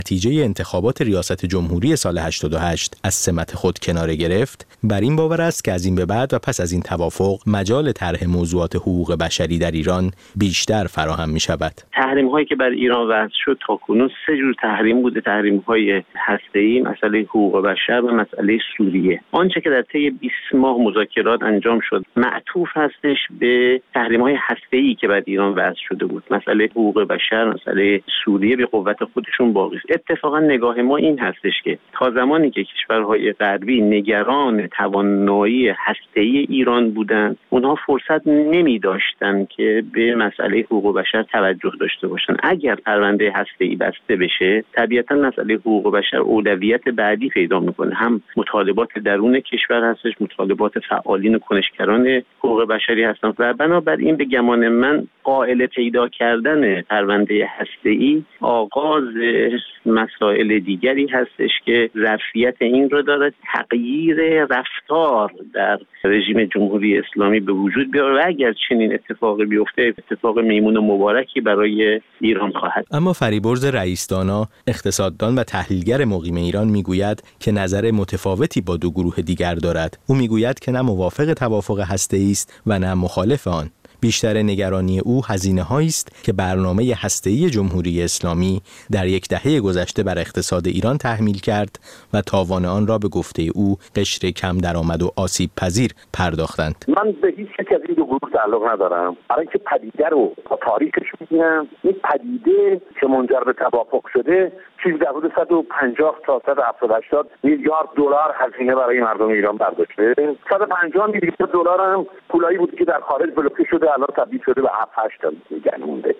نتیجه انتخابات ریاست جمهوری سال 88 از سمت خود کناره گرفت، بر این باور است که از این به بعد و پس از این توافق مجال طرح موضوعات حقوق بشری در ایران بیشتر فراهم می شود. تحریم هایی که بر ایران وضع شد تاکنون 3 جور تحریم بوده: تحریم های هسته‌ای، مسئله حقوق بشر و مسئله سوریه. آنچه که در طی 20 ماه مذاکرات انجام شد معطوف هستش به تحریم های هسته‌ای که بر ایران وضع شده بود. مسئله حقوق بشر، مسئله سوریه به قوت خودشون باقی است. اتفاقا نگاه ما این هستش که تا زمانی که کشورهای غربی نگران توانایی هسته‌ای ایران بودند، اونها فرصت نمی‌داشتن که به مسئله حقوق بشر توجه داشته باشن. اگر پرونده هسته‌ای بسته بشه، طبیعتاً مسئله حقوق بشر اولویت بعدی پیدا می‌کنه. هم مطالبات درون کشور هستش، مطالبات فعالین و کنشگران حقوق بشری هستند و بنابراین به گمان من قائل پیدا کردن پرونده هسته‌ای آغاز مسائل دیگری هستش که ظرفیت این رو داره تغییر رفتار در رژیم جمهوری اسلامی به وجود بیاره و اگر چنین اتفاقی بیفته اتفاق میمون و مبارکی برای ایران خواهد. اما فریبرز رئیس‌دانا، اقتصاددان و تحلیلگر مقیم ایران میگوید که نظر متفاوتی با 2 گروه دیگر دارد. او میگوید که نه موافق توافق هسته‌ای است و نه مخالف آن. بیشتر نگرانی او هزینه‌هایی است که برنامه هسته‌ای جمهوری اسلامی در 10 دهه گذشته بر اقتصاد ایران تحمیل کرد و تاوان آن را به گفته او قشر کم درآمد و آسیب پذیر پرداختند. من به هیچ یک از این 2 گروه تعلق ندارم، برای اینکه پدیده رو با تاریخش می‌بینم. این پدیده که منجر به توافق شده چیزی در حدود 150 تا 180 میلیارد دلار هزینه برای مردم ایران برداشته. 150 میلیارد دلار هم پولایی بود که در خارج بلوکه شده، الان تبدیل شده به 7-8 تا میگن مونده.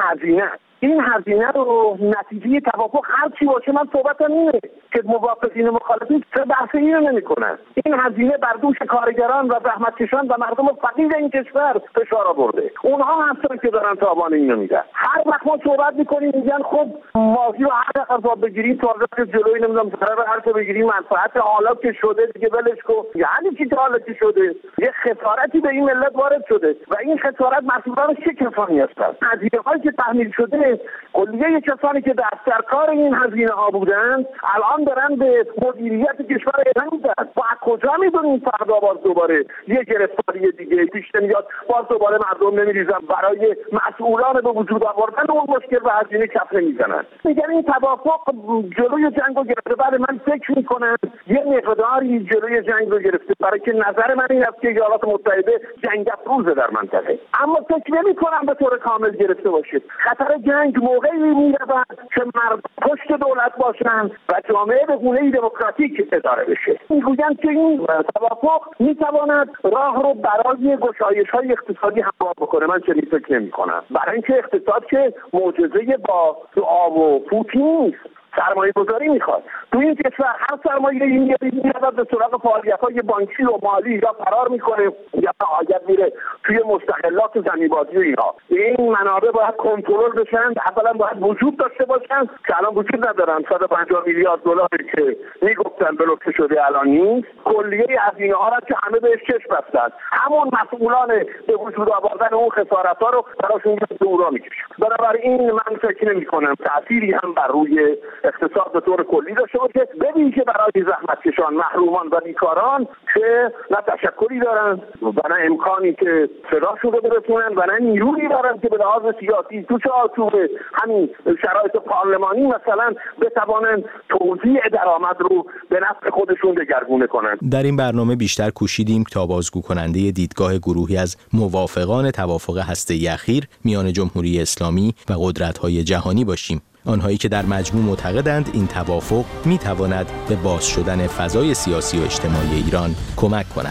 این هزینه رو نتیجه توافق هر چی باشه من صحبتم اینه که موافقین و مخالفین چه بحث اینو نمی‌کنن. این هزینه بر دوش کارگران و زحمتکشان و مردم فقیر این کشور فشار آورده. اونها هستن که دارن تاوان اینو میدن. هر وقت ما صحبت می‌کنیم میگن خب ماضی رو هر وقت بگیریم تا جلوی نمیدونم ضرر هر که بگیریم منفعت حالا که شده دیگه ولش کن. یعنی چی که حالا که شده؟ یه خسارتی به این ملت وارد شده و این خسارت مسئولان چه کسانی هستن؟ هزینه‌هایی که تحمیل شده کلیه کسانی که در کار این هزینه ها بودند الان دارن به مدیریت کشور ایران میدن. با کجا میدونیم فردا باز دوباره یه گرفتاری دیگه پیش نمیاد، باز دوباره مردم نمیریزن برای مسئولان به وجود آوردن اون مشکل و هزینه کف نمیزنن. میگن این توافق جلوی جنگ رو گرفته. بعد من فکر میکنم یه مقداری جلوی جنگ رو گرفته، برای که نظر من این است که ایالات متحده جنگ افروزه در منطقه، اما فکر نمیکنم به طور کامل گرفته باشه. خطر جنگ موقعی میرود که مردم پشت دولت باشند و جامعه به گونه‌ای دموکراتیک اداره بشه. میگویند که این توافق میتواند راه رو برای گشایش‌های اقتصادی هموار بکنه. من چنین فکر نمی‌کنم، برای اینکه اقتصاد که معجزه با دعا و پوتی نیست، سرمایه گذاری میخواد. تو این کشور هر سرمایه‌ای میاد به سراغ فعالیت‌های بانکی و مالی یا فرار میکنه یا عادت میره توی مستقلات زمین‌بازی و اینها. این منابع باید کنترل بشن، اولا باید وجود داشته باشن که الان وجود ندارن. 150 میلیارد دلاری که میگفتن بلوکه شده الان نیست. کلیه هزینه‌ها را که همه بهش چشم بستن، همون مسئولان به وجود آوردن اون خسارت‌ها رو براشون دورا میکشن. بنابراین من فکر نمی‌کنم تأثیری هم بر روی اقتصاد به طور کلی داشته باشه، ببین که برای زحمتکشان، محرومان و بیکاران که نه تشکری دارن و نه امکانی که صداشون رو برسونن و نه نیرویی دارن که به لحاظ سیاسی تو چارچوب همین شرایط پارلمانی مثلا بتوانن توزیع درآمد رو به نفع خودشون دگرگونه کنن. در این برنامه بیشتر کوشیدیم تا بازگو کننده دیدگاه گروهی از موافقان توافق هسته‌ای اخیر میان جمهوری اسلامی و قدرت‌های جهانی باشیم. آنهایی که در مجموع معتقدند این توافق میتواند به باز شدن فضای سیاسی و اجتماعی ایران کمک کند.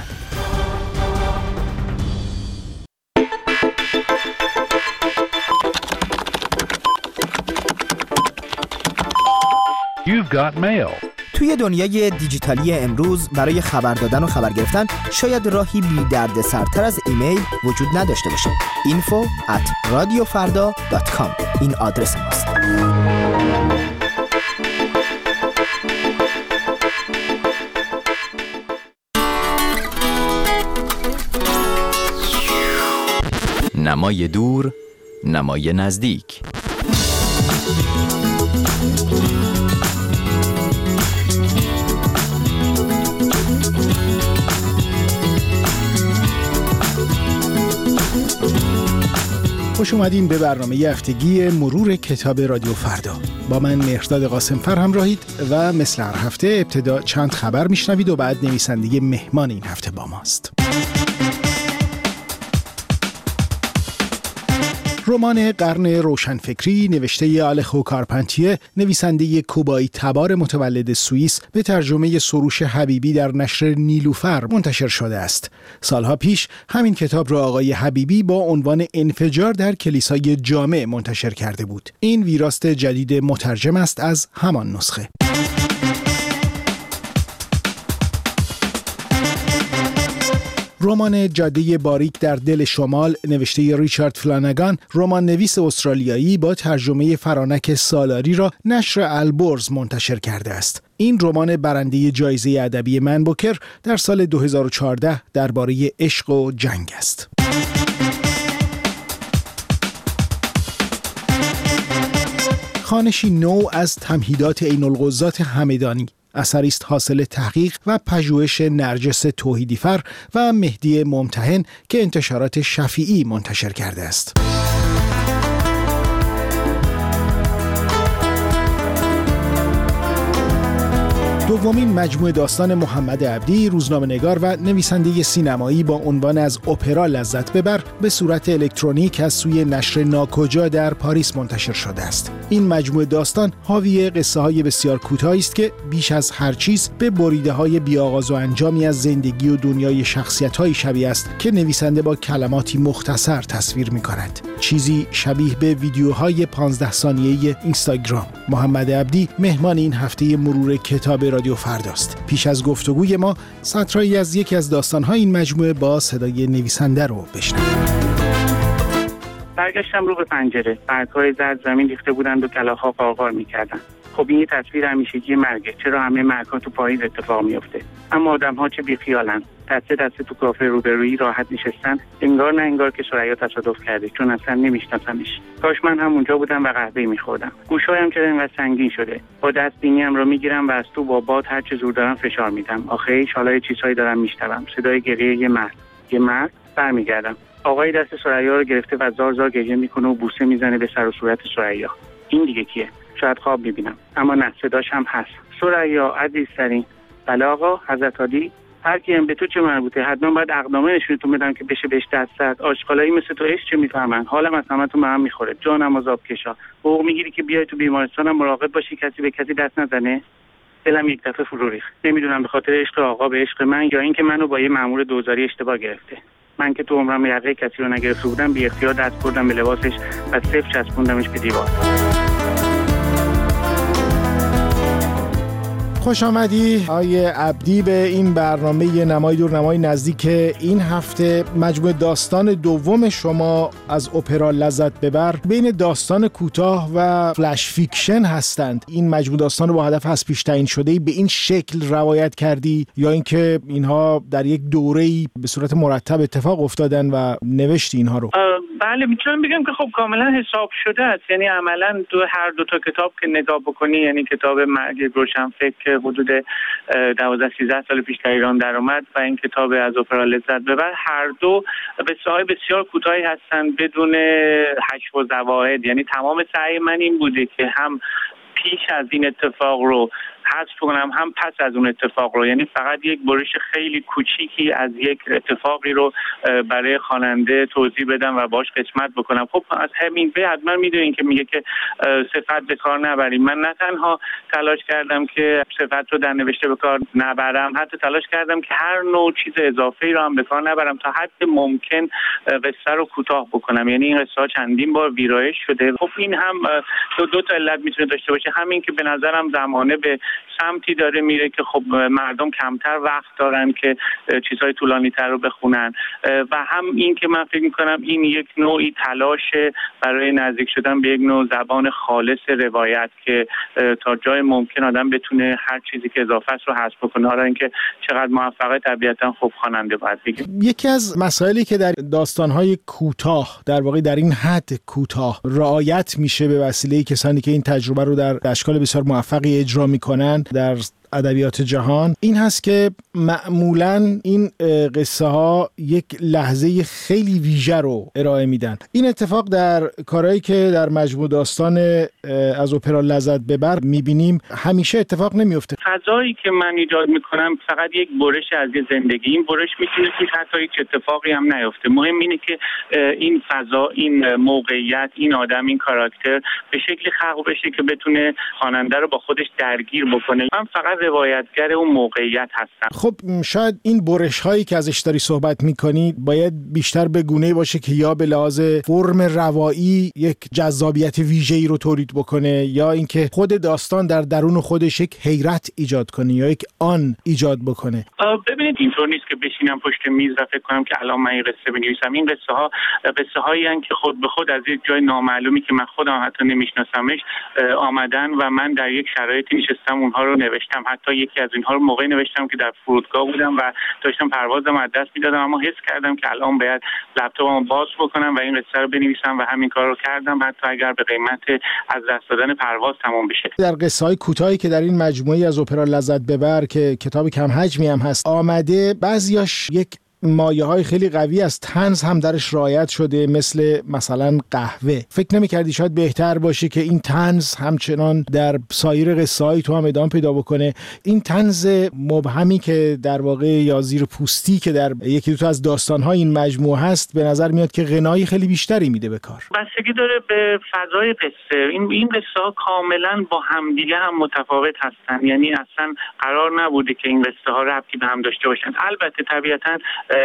You've got mail. توی دنیای دیجیتالی امروز برای خبر دادن و خبر گرفتن شاید راهی بی درد سرتر از ایمیل وجود نداشته باشه. info@radiofarda.com این آدرس ماست. نمای دور، نمای نزدیک. خوش اومدین به برنامه هفتگی مرور کتاب رادیو فردا. با من مهرداد قاسمفر همراهید و مثل هر هفته ابتدا چند خبر میشنوید و بعد نویسنده مهمان این هفته با ماست. رمان قرن روشنفکری نوشته آلخو کارپنتیه، نویسنده کوبایی تبار متولد سوئیس، به ترجمه سروش حبیبی در نشر نیلوفر منتشر شده است. سالها پیش همین کتاب را آقای حبیبی با عنوان انفجار در کلیسای جامع منتشر کرده بود. این ویراست جدید مترجم است از همان نسخه. رمان جاده باریک در دل شمال نوشته ریچارد فلانگان، رمان نویس استرالیایی با ترجمه فرانک سالاری را نشر البرز منتشر کرده است. این رمان برنده جایزه ادبی من بوکر در سال 2014 درباره عشق و جنگ است. خوانشی نو از تمهیدات عین‌الغزات همدانی، اثری است حاصل تحقیق و پژوهش نرجس توحیدیفر و مهدی ممتحن که انتشارات شفیعی منتشر کرده است. دومین مجموعه داستان محمد عبدی، روزنامه‌نگار و نویسنده سینمایی با عنوان از اپرا لذت ببر، به صورت الکترونیک از سوی نشر ناکجا در پاریس منتشر شده است. این مجموعه داستان حاوی قصه‌های بسیار کوتاهی است که بیش از هر چیز به بریده‌های بی‌آغاز و انجامی از زندگی و دنیای شخصیت‌های شبیه است که نویسنده با کلماتی مختصر تصویر می‌کند. چیزی شبیه به ویدیوهای 15 ثانیه‌ای اینستاگرام. محمد عبدی مهمان این هفته مرور کتاب رادیو فرداست. پیش از گفتگوی ما سطرهایی از یکی از داستان‌های این مجموعه با صدای نویسنده رو بشنویم. برگشتم رو به پنجره. برگ‌های زرد زمین ریخته بودند و کلاغ‌ها قارقار می‌کردند. خب این یه تصویر همیشگی مرگه. چرا همه مرگ‌ها تو پاییز اتفاق میفته؟ اما آدم‌ها چه بیخیالن. دسته دسته تو کافه روبرویی راحت نشستن، انگار نه انگار که ثریا تصادف کرده، چون اصلا نمیشناسمش. کاش من هم اونجا بودم و قهوه می‌خوردم. گوشایم چرا اینقدر سنگین شده؟ با دست بینیم رو میگیرم و از تو با باد هر چه زور دارم فشار میدم. آخه حالا چیزهایی دارم میشنوم. صدای گریه یه مرد. برمیگردم. آقای دست ثریا رو گرفته و زار زار گریه میکنه و بوسه میزنه به سر و صورت ثریا. این دیگه کیه؟ شاید خواب میبینم، اما نه، صداش هم هست. ثریا عزیزترین. بله آقا، حضرت عالی. هر کیم به تو چه مربوطه؟ حتما باید عقدنامه نشونتون بدم که بشه بهش دست زد. آشغالایی مثل تو عشق چه میفهمن؟ حالم از همتون به هم میخوره. جانم از آب کشا. حقوق میگیری که بیای تو بیمارستانم مراقب باشی کسی به کسی دست نزنه؟ دلم یک دفعه فرو ریخت. نمیدونم به خاطر عشق آقا به عشق من یا اینکه منو با یه مأمور دوزاری اشتباه گرفته. من که تو عمرم یقه کسی رو نگرفته بودم، بی اختیار دست بردم به لباسش و صفر چسبوندمش به دیوار. خوش آمدی آقای عبدی به این برنامه نمای دور نمای نزدیک این هفته. مجموعه داستان دوم شما از اپرا لذت ببر بین داستان کوتاه و فلش فیکشن هستند. این مجموعه داستان رو با هدف از پیش تعیین شده به این شکل روایت کردی یا اینکه اینها در یک دوره‌ای به صورت مرتب اتفاق افتادن و نوشتی اینها رو؟ بله، میتونم بگم که خب کاملا حساب شده است. یعنی عملا تو هر دو تا کتاب که نگاه بکنی، یعنی کتاب مرگ روشنفکر حدود 12-13 سال پیش در ایران در اومد و این کتاب از اپرا لذت ببر، هر دو قصه‌های بسیار کوتاهی هستند بدون حشو و زواید. یعنی تمام سعی من این بوده که هم پیش از این اتفاق رو حذف کنم هم پس از اون اتفاق رو، یعنی فقط یک برش خیلی کوچیکی از یک اتفاقی رو برای خواننده توضیح بدم و باش قسمت بکنم. خب از همین به حتما میدونین که میگه که صفت به کار نبریم. من نه تنها تلاش کردم که صفت رو در نوشته به کار نبرم، حتی تلاش کردم که هر نوع چیز اضافه‌ای رو هم به کار نبرم تا حد ممکن قصه رو کوتاه بکنم. یعنی این قصه چندین بار ویرایش شده. خب این هم دو تا علت میتونه داشته باشه. همین که به نظرم زمانه به سمتی داره میره که خب مردم کمتر وقت دارن که چیزهای طولانی‌تر رو بخونن و هم این که من فکر می‌کنم این یک نوعی تلاش برای نزدیک شدن به یک نوع زبان خالص روایت که تا جای ممکن آدم بتونه هر چیزی که اضافه است رو حذف کنه. حالا اینکه چقدر موفقه طبیعتاً خب خواننده باید بگه. یکی از مسائلی که در داستان‌های کوتاه، در واقع در این حد کوتاه رعایت میشه به وسیله کسانی که این تجربه رو در اشکال بسیار موفقی اجرا میکنن، در ادبیات جهان این هست که معمولاً این قصه ها یک لحظه خیلی ویژه رو ارائه میدن. این اتفاق در کارهایی که در مجموع داستان از اپرا لذت ببر میبینیم همیشه اتفاق نمیفته. فضایی که من ایجاد میکنم فقط یک برش از زندگی، این برش میتونه که حتی هیچ اتفاقی هم نیفته. مهم اینه که این فضا، این موقعیت، این آدم، این کاراکتر به شکلی خلق بشه که بتونه خواننده رو با خودش درگیر بکنه. من فقط روایتگر اون موقعیت هستم. خب شاید این برش هایی که ازش داری صحبت میکنی باید بیشتر به گونه‌ای باشه که یا به لحاظ فرم روایی یک جذابیت ویژه‌ای رو تولید بکنه، یا اینکه خود داستان در درون خودش یک حیرت ایجاد کنه یا یک آن ایجاد بکنه. ببینید اینطور نیست که بشینم پشت میز و فکر کنم که الان من این قصه بنویسم. این قصه هایی هستند که خود به خود از یک جای نامعلومی که من خودم حتی نمیشناسمش آمدن و من در یک شرایطی نشستم اونها رو نوشتم. حتی یکی از اینها رو موقعی نوشتم که در فرودگاه بودم و داشتم پروازم از دست میدادم، اما حس کردم که الان باید لپتاپمو باز بکنم و این قصه رو بنویسم و همین کار رو کردم، حتی اگر به قیمت از دست دادن پرواز تمام بشه. در قصه های کوتاهی که در این مجموعه از اپرا لذت ببر که کتاب کم حجمی هم هست آمده، بعضیاش یک مایه‌های خیلی قوی از طنز هم درش رعایت شده، مثلا قهوه. فکر نمی‌کردی شاید بهتر باشه که این طنز همچنان در سایر قصه‌های تو هم ادامه پیدا بکنه؟ این طنز مبهمی که در واقع یا زیر پوستی که در یکی دو تا از داستان‌های این مجموعه هست به نظر میاد که غنایی خیلی بیشتری میده به کار. بستگی داره به فضای قصه. این قصه‌ها کاملاً با همدیگه هم متفاوت هستن، یعنی اصلا قرار نبوده که این قصه‌ها ربطی به هم داشته باشن. البته طبیعتاً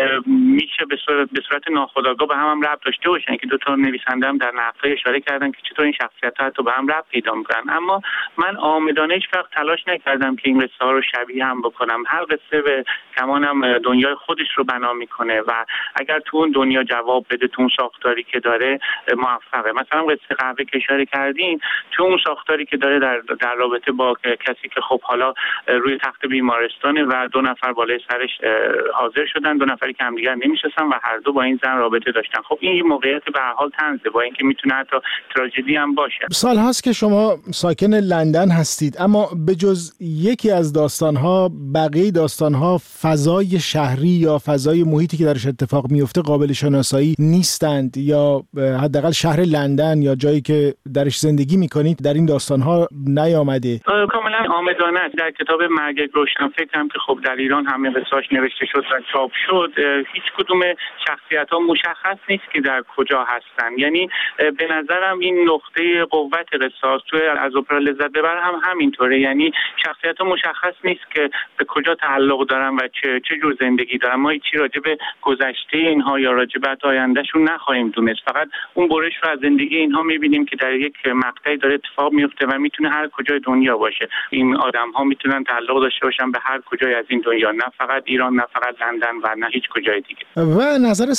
میشه به صورت ناخودآگاه به هم ربط داشته باشن که دو تا نویسنده هم در نقدها اشاره کردن که چطور این شخصیت‌ها حتی به هم ربط پیدا می‌کنن. اما من عامدانه هیچ وقت تلاش نکردم که این قصه‌ها رو شبیه هم بکنم. هر قصه به کمانم دنیای خودش رو بنا می‌کنه و اگر تو اون دنیا جواب بده، تو اون ساختاری که داره موفقه. مثلا قصه قهوه که اشاره کردین، تو اون ساختاری که داره در رابطه با کسی که خب حالا روی تخت بیمارستانه و دو نفر بالای سرش حاضر شدن، دو نفری که همدیگر نمی‌شناسن و هر دو با این زن رابطه داشتن. خب این موقعیت به هر حال طنزه، با اینکه میتونه حتی تراژدی هم باشه. سال هاست که شما ساکن لندن هستید، اما به جز یکی از داستان‌ها بقیه داستان‌ها فضای شهری یا فضای محیطی که درش اتفاق میفته قابل شناسایی نیستند، یا حداقل شهر لندن یا جایی که درش زندگی میکنید در این داستان‌ها نیامده. کاملا عامدانه در کتاب مرگ روشنفکرم که خب در ایران همه قصه‌اش نوشته شد و چاپ شد، هیچ کدوم شخصیت‌ها مشخص نیست که در کجا هستن. یعنی به نظرم این نقطه قوت قصه تو از اپرا لذت ببر هم همینطوره، یعنی شخصیت‌ها مشخص نیست که به کجا تعلق دارن و چه جور زندگی دارن. ما هیچی راجع به گذشته اینها یا راجع به آیندهشون نخواهیم دونست، فقط اون برش رو از زندگی اینها می‌بینیم که در یک مقطعی داره اتفاق میفته و میتونه هر کجای دنیا باشه. این آدم‌ها میتونن تعلق داشته باشن به هر کجای از این دنیا، نه فقط ایران، نه فقط لندن و نه هیچ کجای دیگه. و نظر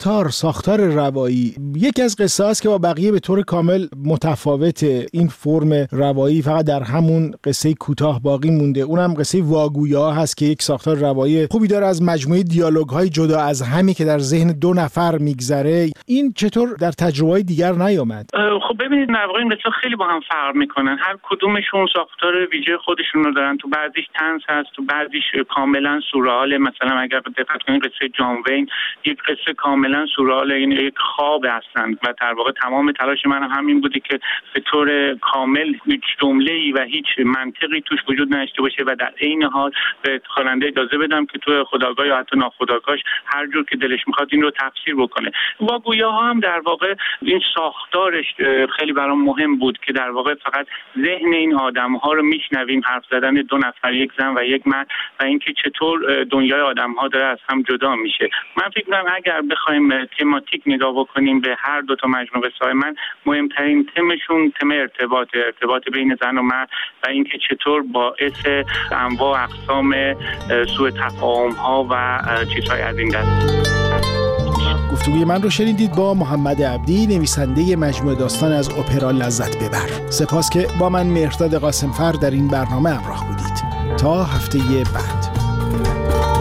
ساختار روایی، یکی از قصه است که با بقیه به طور کامل متفاوته. این فرم روایی فقط در همون قصه کوتاه باقی مونده، اونم قصه واگویا هست که یک ساختار روایی خوبی داره از مجموعه دیالوگ‌های جدا از همی که در ذهن دو نفر میگذره. این چطور در تجربه‌های دیگر نیامد؟ خب ببینید در واقع این قصه خیلی با هم فرق میکنن، هر کدومشون ساختار ویژه خودشون رو دارن. تو بعضیش طنز هست، تو بعضیش کاملا سورئال. مثلا اگر دقت کنید قصه جان وین یک قصه کاملا سورئال، این یک خواب هستند و در واقع تمام تلاش من همین بوده که به طور کامل هیچ جمله‌ای و هیچ منطقی توش وجود نداشته باشه و در عین حال به خواننده اجازه بدم که تو خودآگاه یا حتی ناخودآگاهش هر جور که دلش میخواد این رو تفسیر بکنه. واگویاها هم در واقع این ساختارش خیلی برام مهم بود که در واقع فقط ذهن این آدم‌ها رو میشنویم، حرف زدن دو نفر، یک زن و یک مرد، و اینکه چطور دنیای آدم‌ها داره از هم جدا میشه. من فکر می‌کنم اگر بخوایم تماتیک نگاه بکنیم به هر دو تا مجموعه قصه‌های من، مهمترین تمشون تم ارتباط بین زن و مرد و اینکه چطور باعث انواع اقسام سوء تفاهم‌ها و چیزهای از این دست. گفتگوی من رو شنیدید با محمد عبدی، نویسنده مجموعه داستان از اپرا لذت ببر. سپاس که با من مهرداد قاسمفر در این برنامه همراه بودید. تا هفته بعد.